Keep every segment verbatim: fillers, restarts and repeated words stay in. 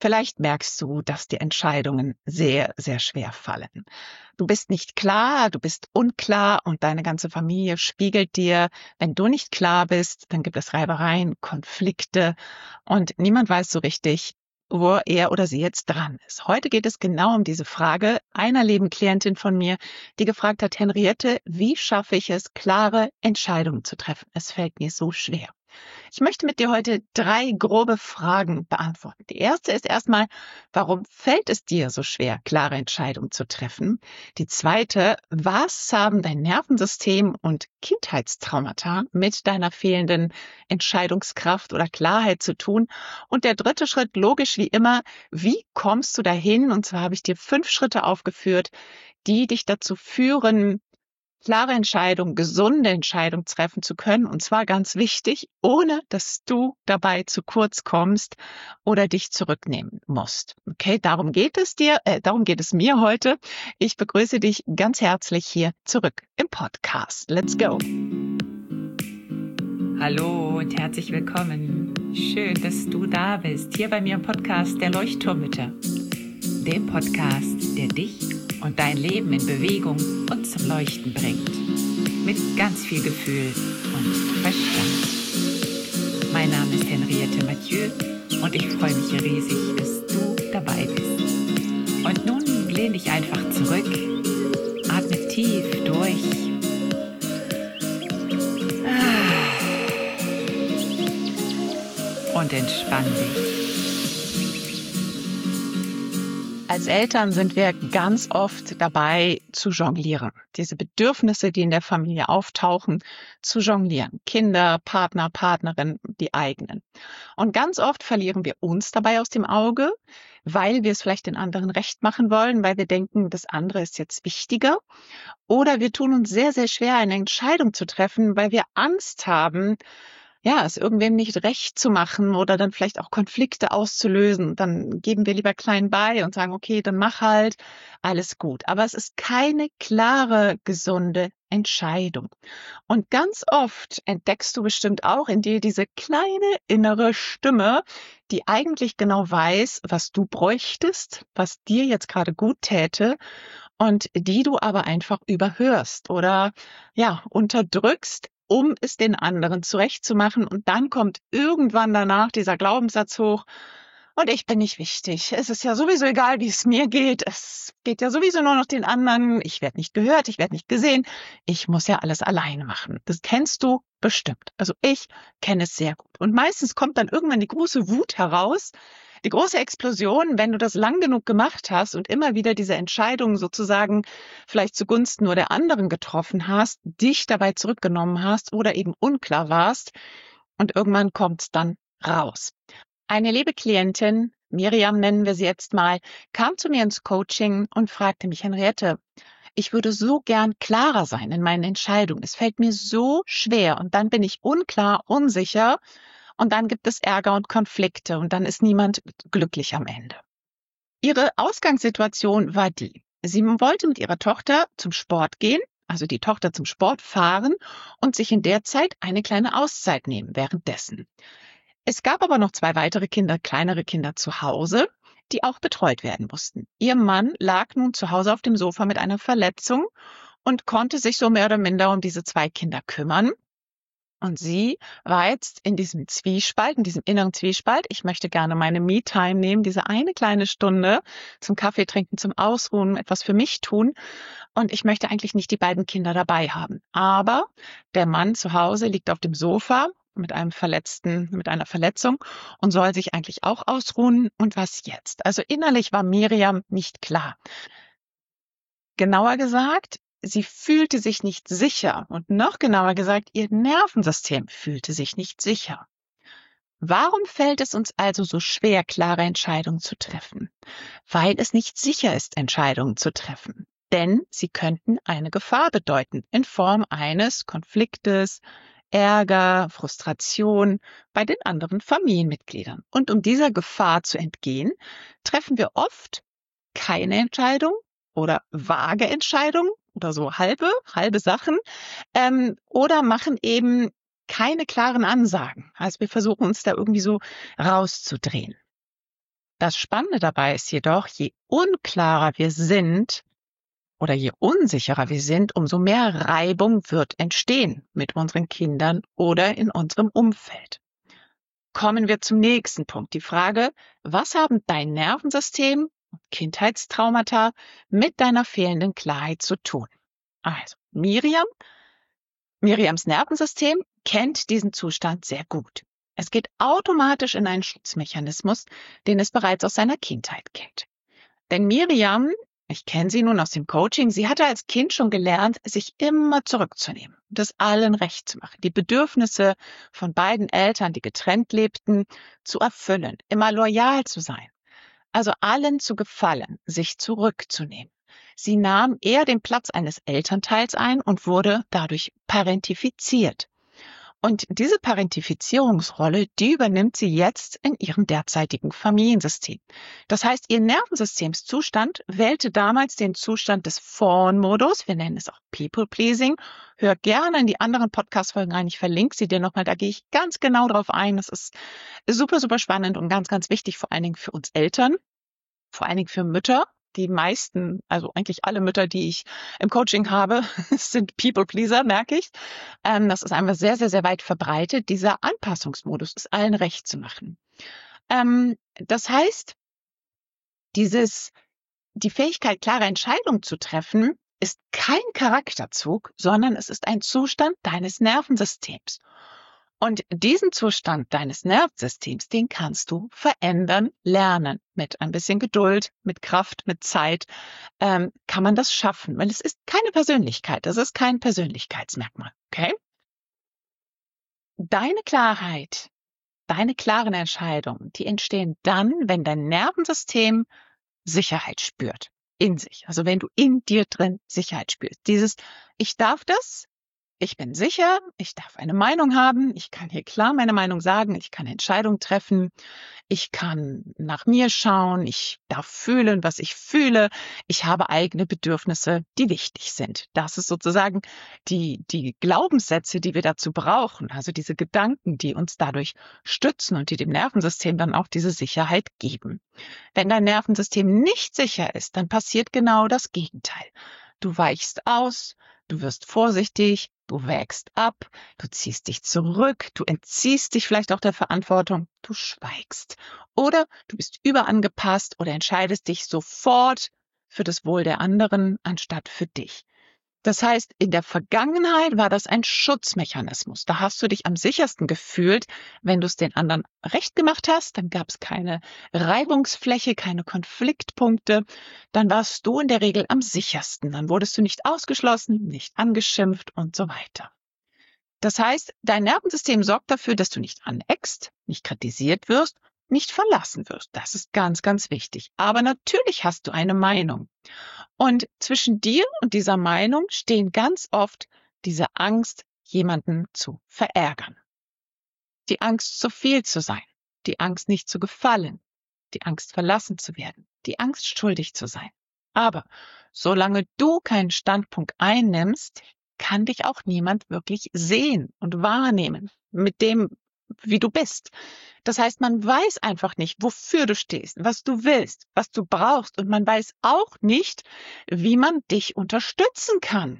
Vielleicht merkst du, dass dir Entscheidungen sehr, sehr schwer fallen. Du bist nicht klar, du bist unklar und deine ganze Familie spiegelt dir, wenn du nicht klar bist, dann gibt es Reibereien, Konflikte und niemand weiß so richtig, wo er oder sie jetzt dran ist. Heute geht es genau um diese Frage einer lieben Klientin von mir, die gefragt hat: Henriette, wie schaffe ich es, klare Entscheidungen zu treffen? Es fällt mir so schwer. Ich möchte mit dir heute drei grobe Fragen beantworten. Die erste ist erstmal, warum fällt es dir so schwer, klare Entscheidungen zu treffen? Die zweite, was haben dein Nervensystem und Kindheitstraumata mit deiner fehlenden Entscheidungskraft oder Klarheit zu tun? Und der dritte Schritt, logisch wie immer, wie kommst du dahin? Und zwar habe ich dir fünf Schritte aufgeführt, die dich dazu führen, klare Entscheidungen, gesunde Entscheidungen treffen zu können. Und zwar ganz wichtig, ohne dass du dabei zu kurz kommst oder dich zurücknehmen musst. Okay, darum geht es dir, äh, darum geht es mir heute. Ich begrüße dich ganz herzlich hier zurück im Podcast. Let's go. Hallo und herzlich willkommen. Schön, dass du da bist, hier bei mir im Podcast der Leuchtturmmütter. Dem Podcast, der dich und dein Leben in Bewegung und zum Leuchten bringt. Mit ganz viel Gefühl und Verstand. Mein Name ist Henriette Mathieu und ich freue mich riesig, dass du dabei bist. Und nun lehn dich einfach zurück, atme tief durch. Und entspann dich. Als Eltern sind wir ganz oft dabei zu jonglieren. Diese Bedürfnisse, die in der Familie auftauchen, zu jonglieren. Kinder, Partner, Partnerin, die eigenen. Und ganz oft verlieren wir uns dabei aus dem Auge, weil wir es vielleicht den anderen recht machen wollen, weil wir denken, das andere ist jetzt wichtiger. Oder wir tun uns sehr, sehr schwer, eine Entscheidung zu treffen, weil wir Angst haben, ja, es irgendwem nicht recht zu machen oder dann vielleicht auch Konflikte auszulösen. Dann geben wir lieber klein bei und sagen, okay, dann mach halt, alles gut. Aber es ist keine klare, gesunde Entscheidung. Und ganz oft entdeckst du bestimmt auch in dir diese kleine innere Stimme, die eigentlich genau weiß, was du bräuchtest, was dir jetzt gerade gut täte und die du aber einfach überhörst oder ja, unterdrückst, um es den anderen zurechtzumachen. Und dann kommt irgendwann danach dieser Glaubenssatz hoch, und ich bin nicht wichtig. Es ist ja sowieso egal, wie es mir geht. Es geht ja sowieso nur noch den anderen. Ich werde nicht gehört, ich werde nicht gesehen. Ich muss ja alles alleine machen. Das kennst du bestimmt. Also ich kenne es sehr gut. Und meistens kommt dann irgendwann die große Wut heraus, die große Explosion, wenn du das lang genug gemacht hast und immer wieder diese Entscheidung sozusagen vielleicht zugunsten nur der anderen getroffen hast, dich dabei zurückgenommen hast oder eben unklar warst und irgendwann kommt es dann raus. Eine liebe Klientin, Miriam nennen wir sie jetzt mal, kam zu mir ins Coaching und fragte mich: Henriette, ich würde so gern klarer sein in meinen Entscheidungen. Es fällt mir so schwer und dann bin ich unklar, unsicher und dann gibt es Ärger und Konflikte und dann ist niemand glücklich am Ende. Ihre Ausgangssituation war die: Sie wollte mit ihrer Tochter zum Sport gehen, also die Tochter zum Sport fahren und sich in der Zeit eine kleine Auszeit nehmen währenddessen. Es gab aber noch zwei weitere Kinder, kleinere Kinder zu Hause, die auch betreut werden mussten. Ihr Mann lag nun zu Hause auf dem Sofa mit einer Verletzung und konnte sich so mehr oder minder um diese zwei Kinder kümmern. Und sie war jetzt in diesem Zwiespalt, in diesem inneren Zwiespalt. Ich möchte gerne meine Me-Time nehmen, diese eine kleine Stunde zum Kaffee trinken, zum Ausruhen, etwas für mich tun. Und ich möchte eigentlich nicht die beiden Kinder dabei haben. Aber der Mann zu Hause liegt auf dem Sofa mit einem Verletzten, mit einer Verletzung und soll sich eigentlich auch ausruhen. Und was jetzt? Also innerlich war Miriam nicht klar. Genauer gesagt, sie fühlte sich nicht sicher und noch genauer gesagt, ihr Nervensystem fühlte sich nicht sicher. Warum fällt es uns also so schwer, klare Entscheidungen zu treffen? Weil es nicht sicher ist, Entscheidungen zu treffen. Denn sie könnten eine Gefahr bedeuten in Form eines Konfliktes, Ärger, Frustration bei den anderen Familienmitgliedern. Und um dieser Gefahr zu entgehen, treffen wir oft keine Entscheidung oder vage Entscheidungen oder so halbe, halbe Sachen ähm, oder machen eben keine klaren Ansagen. Also wir versuchen uns da irgendwie so rauszudrehen. Das Spannende dabei ist jedoch, je unklarer wir sind oder je unsicherer wir sind, umso mehr Reibung wird entstehen mit unseren Kindern oder in unserem Umfeld. Kommen wir zum nächsten Punkt. Die Frage, was haben dein Nervensystem und Kindheitstraumata mit deiner fehlenden Klarheit zu tun? Also, Miriam, Miriams Nervensystem kennt diesen Zustand sehr gut. Es geht automatisch in einen Schutzmechanismus, den es bereits aus seiner Kindheit kennt. Denn Miriam, ich kenne sie nun aus dem Coaching, sie hatte als Kind schon gelernt, sich immer zurückzunehmen, das allen recht zu machen, die Bedürfnisse von beiden Eltern, die getrennt lebten, zu erfüllen, immer loyal zu sein, also allen zu gefallen, sich zurückzunehmen. Sie nahm eher den Platz eines Elternteils ein und wurde dadurch parentifiziert. Und diese Parentifizierungsrolle, die übernimmt sie jetzt in ihrem derzeitigen Familiensystem. Das heißt, ihr Nervensystemszustand wählte damals den Zustand des Fawn-Modus, wir nennen es auch People-Pleasing. Hör gerne in die anderen Podcast-Folgen rein, ich verlinke sie dir nochmal, da gehe ich ganz genau drauf ein. Das ist super, super spannend und ganz, ganz wichtig, vor allen Dingen für uns Eltern, vor allen Dingen für Mütter. Die meisten, also eigentlich alle Mütter, die ich im Coaching habe, sind People-Pleaser, merke ich. Ähm, das ist einfach sehr, sehr, sehr weit verbreitet. Dieser Anpassungsmodus ist allen recht zu machen. Ähm, das heißt, dieses, die Fähigkeit, klare Entscheidungen zu treffen, ist kein Charakterzug, sondern es ist ein Zustand deines Nervensystems. Und diesen Zustand deines Nervensystems, den kannst du verändern, lernen. Mit ein bisschen Geduld, mit Kraft, mit Zeit ähm, kann man das schaffen. Weil es ist keine Persönlichkeit, das ist kein Persönlichkeitsmerkmal. Okay? Deine Klarheit, deine klaren Entscheidungen, die entstehen dann, wenn dein Nervensystem Sicherheit spürt. In sich. Also wenn du in dir drin Sicherheit spürst. Dieses, ich darf das. Ich bin sicher, ich darf eine Meinung haben, ich kann hier klar meine Meinung sagen, ich kann Entscheidungen treffen, ich kann nach mir schauen, ich darf fühlen, was ich fühle, ich habe eigene Bedürfnisse, die wichtig sind. Das ist sozusagen die, die Glaubenssätze, die wir dazu brauchen, also diese Gedanken, die uns dadurch stützen und die dem Nervensystem dann auch diese Sicherheit geben. Wenn dein Nervensystem nicht sicher ist, dann passiert genau das Gegenteil. Du weichst aus, du wirst vorsichtig, du wägst ab, du ziehst dich zurück, du entziehst dich vielleicht auch der Verantwortung, du schweigst. Oder du bist überangepasst oder entscheidest dich sofort für das Wohl der anderen anstatt für dich. Das heißt, in der Vergangenheit war das ein Schutzmechanismus. Da hast du dich am sichersten gefühlt, wenn du es den anderen recht gemacht hast. Dann gab es keine Reibungsfläche, keine Konfliktpunkte. Dann warst du in der Regel am sichersten. Dann wurdest du nicht ausgeschlossen, nicht angeschimpft und so weiter. Das heißt, dein Nervensystem sorgt dafür, dass du nicht aneckst, nicht kritisiert wirst, nicht verlassen wirst. Das ist ganz, ganz wichtig. Aber natürlich hast du eine Meinung. Und zwischen dir und dieser Meinung stehen ganz oft diese Angst, jemanden zu verärgern. Die Angst, zu viel zu sein. Die Angst, nicht zu gefallen. Die Angst, verlassen zu werden. Die Angst, schuldig zu sein. Aber solange du keinen Standpunkt einnimmst, kann dich auch niemand wirklich sehen und wahrnehmen mit dem, wie du bist. Das heißt, man weiß einfach nicht, wofür du stehst, was du willst, was du brauchst, und man weiß auch nicht, wie man dich unterstützen kann.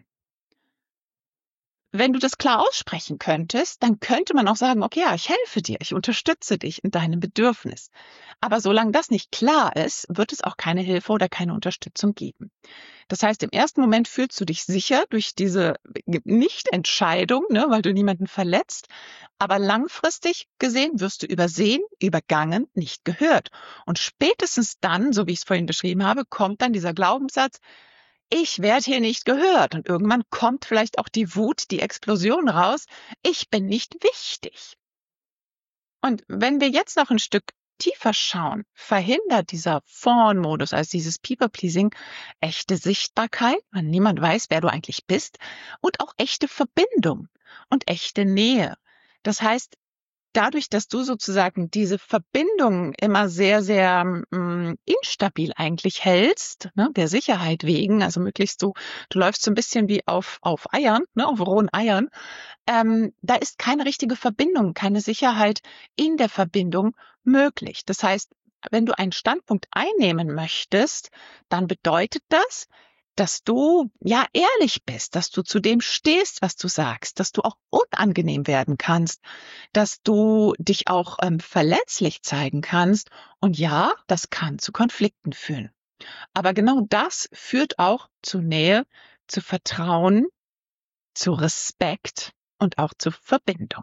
Wenn du das klar aussprechen könntest, dann könnte man auch sagen, okay, ja, ich helfe dir, ich unterstütze dich in deinem Bedürfnis. Aber solange das nicht klar ist, wird es auch keine Hilfe oder keine Unterstützung geben. Das heißt, im ersten Moment fühlst du dich sicher durch diese Nichtentscheidung, ne, weil du niemanden verletzt. Aber langfristig gesehen wirst du übersehen, übergangen, nicht gehört. Und spätestens dann, so wie ich es vorhin beschrieben habe, kommt dann dieser Glaubenssatz, ich werde hier nicht gehört. Und irgendwann kommt vielleicht auch die Wut, die Explosion raus. Ich bin nicht wichtig. Und wenn wir jetzt noch ein Stück tiefer schauen, verhindert dieser Fawn-Modus, also dieses People-Pleasing, echte Sichtbarkeit, weil niemand weiß, wer du eigentlich bist, und auch echte Verbindung und echte Nähe. Das heißt, dadurch, dass du sozusagen diese Verbindung immer sehr, sehr mh, instabil eigentlich hältst, ne, der Sicherheit wegen, also möglichst du, du läufst so ein bisschen wie auf, auf Eiern, ne, auf rohen Eiern, ähm, da ist keine richtige Verbindung, keine Sicherheit in der Verbindung möglich. Das heißt, wenn du einen Standpunkt einnehmen möchtest, dann bedeutet das, dass du ja ehrlich bist, dass du zu dem stehst, was du sagst, dass du auch unangenehm werden kannst, dass du dich auch ähm, verletzlich zeigen kannst. Und ja, das kann zu Konflikten führen. Aber genau das führt auch zu Nähe, zu Vertrauen, zu Respekt und auch zu Verbindung.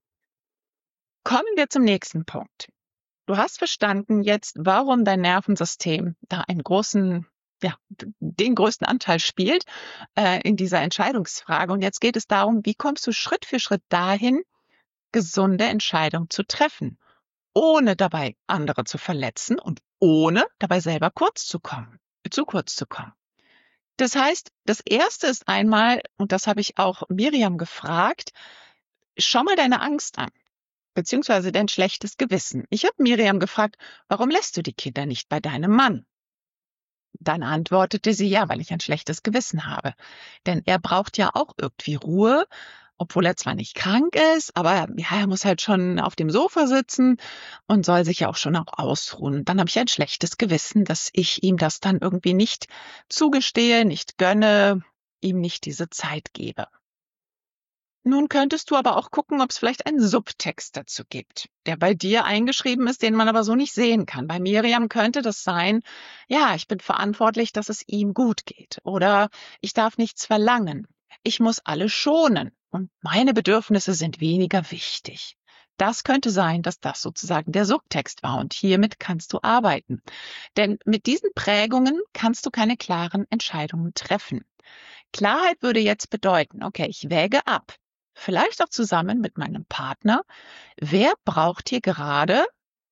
Kommen wir zum nächsten Punkt. Du hast verstanden jetzt, warum dein Nervensystem da einen großen, ja, den größten Anteil spielt äh, in dieser Entscheidungsfrage. Und jetzt geht es darum, wie kommst du Schritt für Schritt dahin, gesunde Entscheidungen zu treffen, ohne dabei andere zu verletzen und ohne dabei selber kurz zu kommen, zu kurz zu kommen. Das heißt, das Erste ist einmal, und das habe ich auch Miriam gefragt, schau mal deine Angst an, beziehungsweise dein schlechtes Gewissen. Ich habe Miriam gefragt, warum lässt du die Kinder nicht bei deinem Mann? Dann antwortete sie, ja, weil ich ein schlechtes Gewissen habe. Denn er braucht ja auch irgendwie Ruhe, obwohl er zwar nicht krank ist, aber ja, er muss halt schon auf dem Sofa sitzen und soll sich ja auch schon auch ausruhen. Dann habe ich ein schlechtes Gewissen, dass ich ihm das dann irgendwie nicht zugestehe, nicht gönne, ihm nicht diese Zeit gebe. Nun könntest du aber auch gucken, ob es vielleicht einen Subtext dazu gibt, der bei dir eingeschrieben ist, den man aber so nicht sehen kann. Bei Miriam könnte das sein, ja, ich bin verantwortlich, dass es ihm gut geht. Oder ich darf nichts verlangen. Ich muss alle schonen. Und meine Bedürfnisse sind weniger wichtig. Das könnte sein, dass das sozusagen der Subtext war. Und hiermit kannst du arbeiten. Denn mit diesen Prägungen kannst du keine klaren Entscheidungen treffen. Klarheit würde jetzt bedeuten, okay, ich wäge ab. Vielleicht auch zusammen mit meinem Partner. Wer braucht hier gerade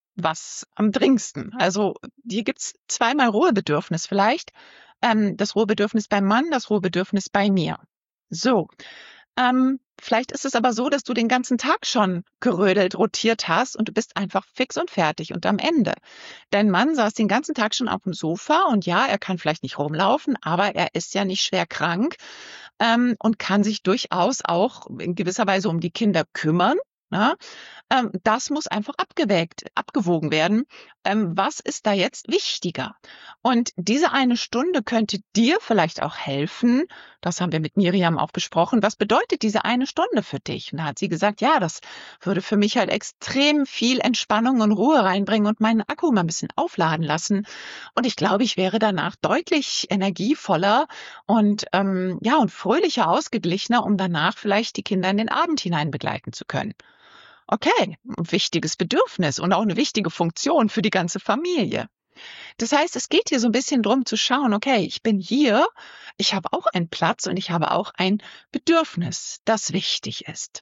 was am dringendsten? Also hier gibt's zweimal Ruhebedürfnis vielleicht. Ähm, das Ruhebedürfnis beim Mann, das Ruhebedürfnis bei mir. So, ähm, vielleicht ist es aber so, dass du den ganzen Tag schon gerödelt, rotiert hast und du bist einfach fix und fertig und am Ende. Dein Mann saß den ganzen Tag schon auf dem Sofa und ja, er kann vielleicht nicht rumlaufen, aber er ist ja nicht schwer krank ähm, und kann sich durchaus auch in gewisser Weise um die Kinder kümmern. Na? Ähm, das muss einfach abgewägt, abgewogen werden. Ähm, was ist da jetzt wichtiger? Und diese eine Stunde könnte dir vielleicht auch helfen. Das haben wir mit Miriam auch besprochen. Was bedeutet diese eine Stunde für dich? Und da hat sie gesagt, ja, das würde für mich halt extrem viel Entspannung und Ruhe reinbringen und meinen Akku mal ein bisschen aufladen lassen. Und ich glaube, ich wäre danach deutlich energievoller und ähm, ja und fröhlicher, ausgeglichener, um danach vielleicht die Kinder in den Abend hinein begleiten zu können. Okay, ein wichtiges Bedürfnis und auch eine wichtige Funktion für die ganze Familie. Das heißt, es geht hier so ein bisschen drum zu schauen, okay, ich bin hier, ich habe auch einen Platz und ich habe auch ein Bedürfnis, das wichtig ist.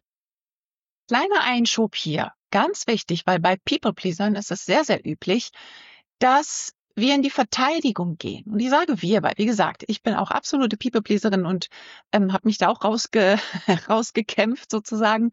Kleiner Einschub hier, ganz wichtig, weil bei People-Pleasern ist es sehr, sehr üblich, dass wir in die Verteidigung gehen. Und ich sage wir, weil, wie gesagt, ich bin auch absolute People-Pleaserin und ähm, habe mich da auch rausge rausgekämpft sozusagen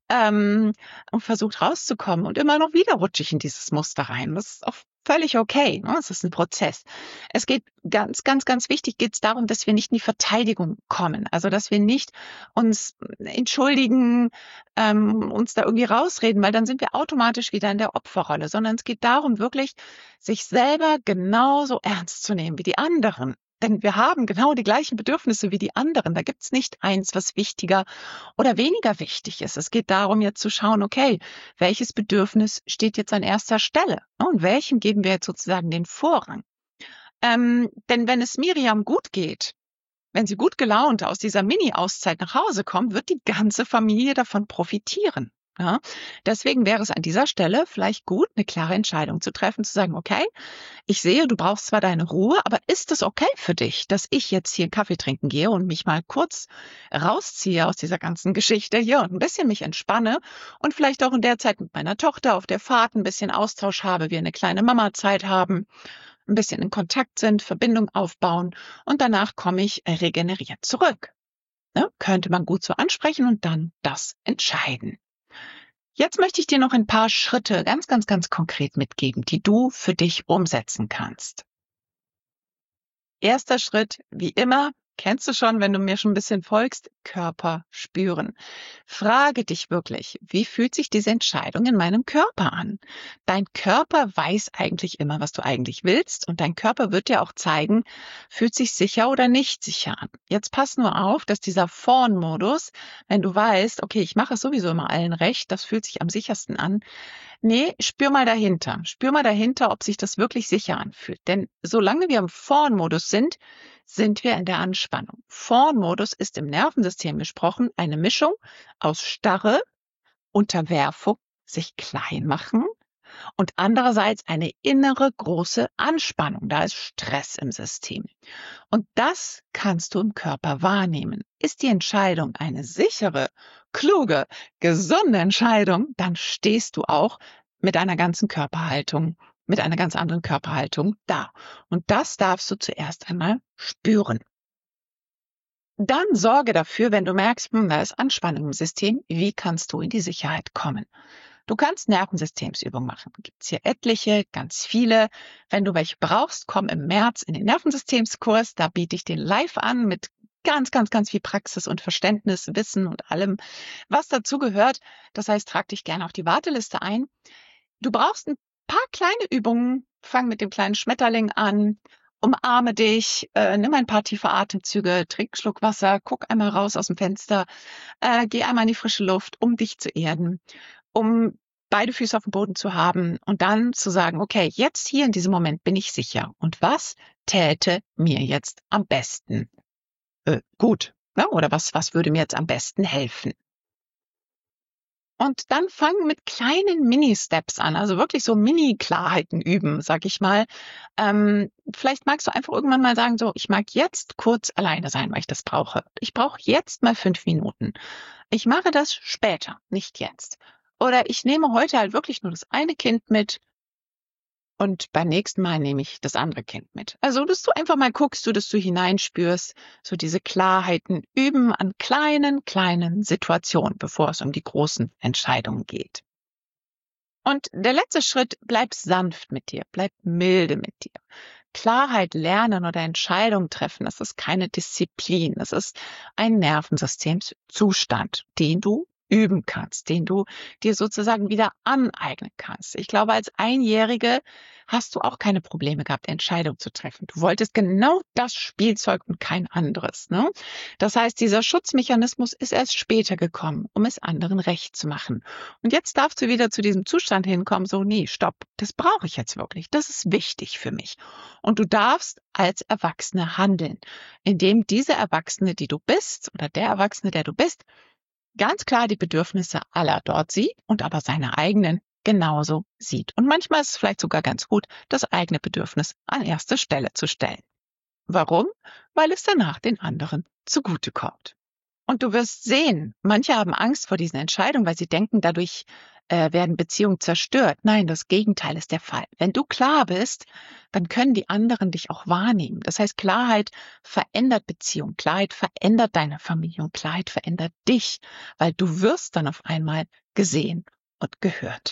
ähm, und versucht rauszukommen. Und immer noch wieder rutsche ich in dieses Muster rein. Das ist auch völlig okay. Ne? Es ist ein Prozess. Es geht ganz, ganz, ganz wichtig geht es darum, dass wir nicht in die Verteidigung kommen. Also, dass wir nicht uns entschuldigen, ähm, uns da irgendwie rausreden, weil dann sind wir automatisch wieder in der Opferrolle, sondern es geht darum, wirklich sich selber genauso ernst zu nehmen wie die anderen. Denn wir haben genau die gleichen Bedürfnisse wie die anderen. Da gibt's nicht eins, was wichtiger oder weniger wichtig ist. Es geht darum, jetzt zu schauen, okay, welches Bedürfnis steht jetzt an erster Stelle? Und welchem geben wir jetzt sozusagen den Vorrang? Ähm, denn wenn es Miriam gut geht, wenn sie gut gelaunt aus dieser Mini-Auszeit nach Hause kommt, wird die ganze Familie davon profitieren. Ja? Deswegen wäre es an dieser Stelle vielleicht gut, eine klare Entscheidung zu treffen, zu sagen, okay, ich sehe, du brauchst zwar deine Ruhe, aber ist es okay für dich, dass ich jetzt hier einen Kaffee trinken gehe und mich mal kurz rausziehe aus dieser ganzen Geschichte hier und ein bisschen mich entspanne und vielleicht auch in der Zeit mit meiner Tochter auf der Fahrt ein bisschen Austausch habe, wir eine kleine Mama-Zeit haben, ein bisschen in Kontakt sind, Verbindung aufbauen und danach komme ich regeneriert zurück. Ne? Könnte man gut so ansprechen und dann das entscheiden. Jetzt möchte ich dir noch ein paar Schritte ganz, ganz, ganz konkret mitgeben, die du für dich umsetzen kannst. Erster Schritt, wie immer, Kennst du schon, wenn du mir schon ein bisschen folgst? Körper spüren. Frage dich wirklich, wie fühlt sich diese Entscheidung in meinem Körper an? Dein Körper weiß eigentlich immer, was du eigentlich willst, und dein Körper wird dir auch zeigen, fühlt sich sicher oder nicht sicher an. Jetzt pass nur auf, dass dieser Fawn-Modus, wenn du weißt, okay, ich mache es sowieso immer allen recht, das fühlt sich am sichersten an. Nee, spür mal dahinter. Spür mal dahinter, ob sich das wirklich sicher anfühlt. Denn solange wir im Fawn-Modus sind, sind wir in der Anspannung. Fawn-Modus ist im Nervensystem gesprochen eine Mischung aus Starre, Unterwerfung, sich klein machen und andererseits eine innere große Anspannung. Da ist Stress im System. Und das kannst du im Körper wahrnehmen. Ist die Entscheidung eine sichere, kluge, gesunde Entscheidung, dann stehst du auch mit einer ganzen Körperhaltung, mit einer ganz anderen Körperhaltung da. Und das darfst du zuerst einmal spüren. Dann sorge dafür, wenn du merkst, hm, da ist Anspannung im System, wie kannst du in die Sicherheit kommen? Du kannst Nervensystemsübungen machen. Gibt es hier etliche, ganz viele. Wenn du welche brauchst, komm im März in den Nervensystemskurs. Da biete ich den live an mit ganz, ganz, ganz viel Praxis und Verständnis, Wissen und allem, was dazu gehört. Das heißt, trag dich gerne auf die Warteliste ein. Du brauchst ein paar kleine Übungen. Fang mit dem kleinen Schmetterling an. Umarme dich, äh, nimm ein paar tiefe Atemzüge, trink einen Schluck Wasser, guck einmal raus aus dem Fenster, äh, geh einmal in die frische Luft, um dich zu erden, um beide Füße auf dem Boden zu haben und dann zu sagen, okay, jetzt hier in diesem Moment bin ich sicher. Und was täte mir jetzt am besten äh, gut? Ne? Oder was, was würde mir jetzt am besten helfen? Und dann fang mit kleinen Mini-Steps an, also wirklich so Mini-Klarheiten üben, sag ich mal. Ähm, vielleicht magst du einfach irgendwann mal sagen, so, ich mag jetzt kurz alleine sein, weil ich das brauche. Ich brauche jetzt mal fünf Minuten. Ich mache das später, nicht jetzt. Oder ich nehme heute halt wirklich nur das eine Kind mit und beim nächsten Mal nehme ich das andere Kind mit. Also, dass du einfach mal guckst, so dass du hineinspürst, so diese Klarheiten üben an kleinen, kleinen Situationen, bevor es um die großen Entscheidungen geht. Und der letzte Schritt, bleib sanft mit dir, bleib milde mit dir. Klarheit lernen oder Entscheidungen treffen, das ist keine Disziplin, das ist ein Nervensystemszustand, den du üben kannst, den du dir sozusagen wieder aneignen kannst. Ich glaube, als Einjährige hast du auch keine Probleme gehabt, Entscheidungen zu treffen. Du wolltest genau das Spielzeug und kein anderes, ne? Das heißt, dieser Schutzmechanismus ist erst später gekommen, um es anderen recht zu machen. Und jetzt darfst du wieder zu diesem Zustand hinkommen, so, nee, stopp, das brauche ich jetzt wirklich, das ist wichtig für mich. Und du darfst als Erwachsene handeln, indem diese Erwachsene, die du bist, oder der Erwachsene, der du bist, ganz klar die Bedürfnisse aller dort sieht und aber seine eigenen genauso sieht. Und manchmal ist es vielleicht sogar ganz gut, das eigene Bedürfnis an erste Stelle zu stellen. Warum? Weil es danach den anderen zugutekommt. Und du wirst sehen, manche haben Angst vor diesen Entscheidungen, weil sie denken, dadurch äh, werden Beziehungen zerstört. Nein, das Gegenteil ist der Fall. Wenn du klar bist, dann können die anderen dich auch wahrnehmen. Das heißt, Klarheit verändert Beziehung, Klarheit verändert deine Familie und Klarheit verändert dich, weil du wirst dann auf einmal gesehen und gehört.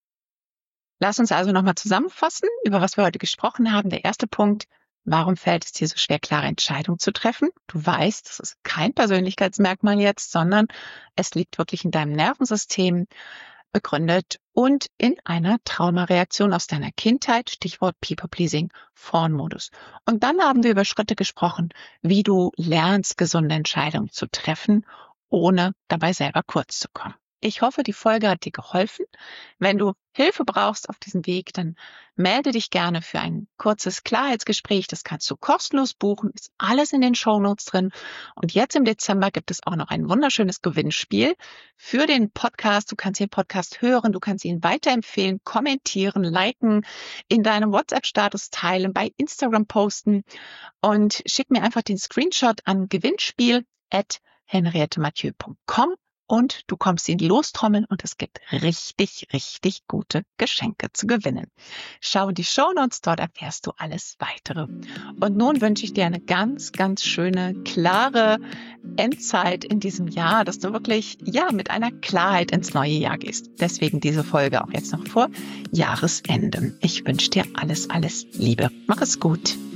Lass uns also nochmal zusammenfassen, über was wir heute gesprochen haben. Der erste Punkt: Warum fällt es dir so schwer, klare Entscheidungen zu treffen? Du weißt, das ist kein Persönlichkeitsmerkmal jetzt, sondern es liegt wirklich in deinem Nervensystem begründet und in einer Traumareaktion aus deiner Kindheit, Stichwort People-Pleasing, Fawn-Modus. Und dann haben wir über Schritte gesprochen, wie du lernst, gesunde Entscheidungen zu treffen, ohne dabei selber kurz zu kommen. Ich hoffe, die Folge hat dir geholfen. Wenn du Hilfe brauchst auf diesem Weg, dann melde dich gerne für ein kurzes Klarheitsgespräch. Das kannst du kostenlos buchen, ist alles in den Shownotes drin. Und jetzt im Dezember gibt es auch noch ein wunderschönes Gewinnspiel für den Podcast. Du kannst den Podcast hören, du kannst ihn weiterempfehlen, kommentieren, liken, in deinem WhatsApp-Status teilen, bei Instagram posten und schick mir einfach den Screenshot an gewinnspiel at henriette mathieu punkt com. Und du kommst in die Lostrommel und es gibt richtig, richtig gute Geschenke zu gewinnen. Schau in die Shownotes, dort erfährst du alles Weitere. Und nun wünsche ich dir eine ganz, ganz schöne, klare Endzeit in diesem Jahr, dass du wirklich, ja, mit einer Klarheit ins neue Jahr gehst. Deswegen diese Folge auch jetzt noch vor Jahresende. Ich wünsche dir alles, alles Liebe. Mach es gut.